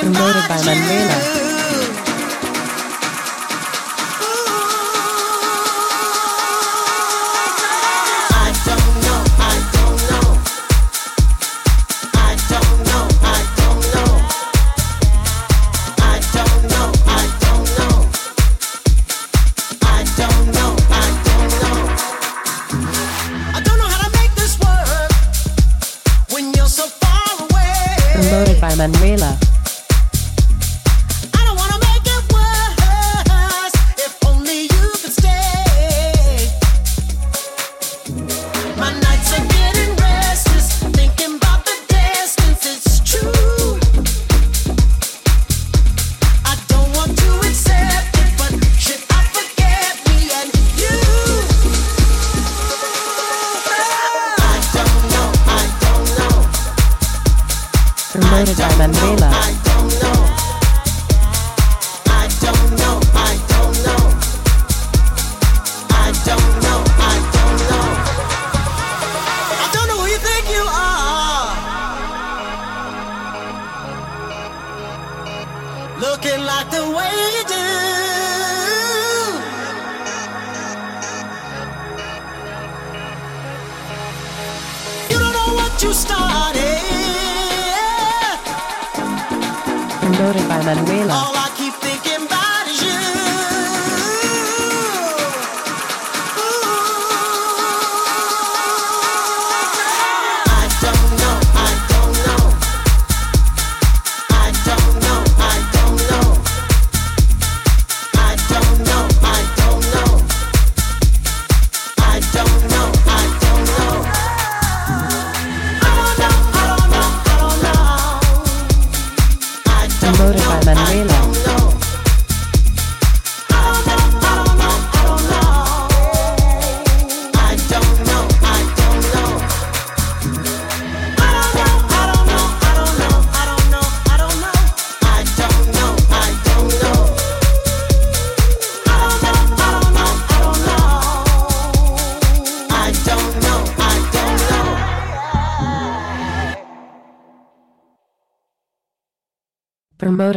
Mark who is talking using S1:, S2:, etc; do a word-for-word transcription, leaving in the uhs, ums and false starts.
S1: Promoted by Manuela. Promoted by Manuela.
S2: I don't wanna make it worse. If only you could stay. My nights are getting restless, thinking about the distance. It's true. I don't want to accept it, but should I forget me and you? I don't know, I don't know.
S1: Promoted by Manuela.
S2: I don't know. I don't know. I don't know. I don't know. I don't know. I don't know who you think you are. Looking like the way you do. You don't know what you started.
S1: Promoted by Manuela.
S2: All I keep thinking about is you. I don't know, I don't know. I don't know, I don't know. I don't know, I don't know. I don't know, I don't know. I don't know, I don't know, I don't know.
S1: Promoted by Manuela. Promoted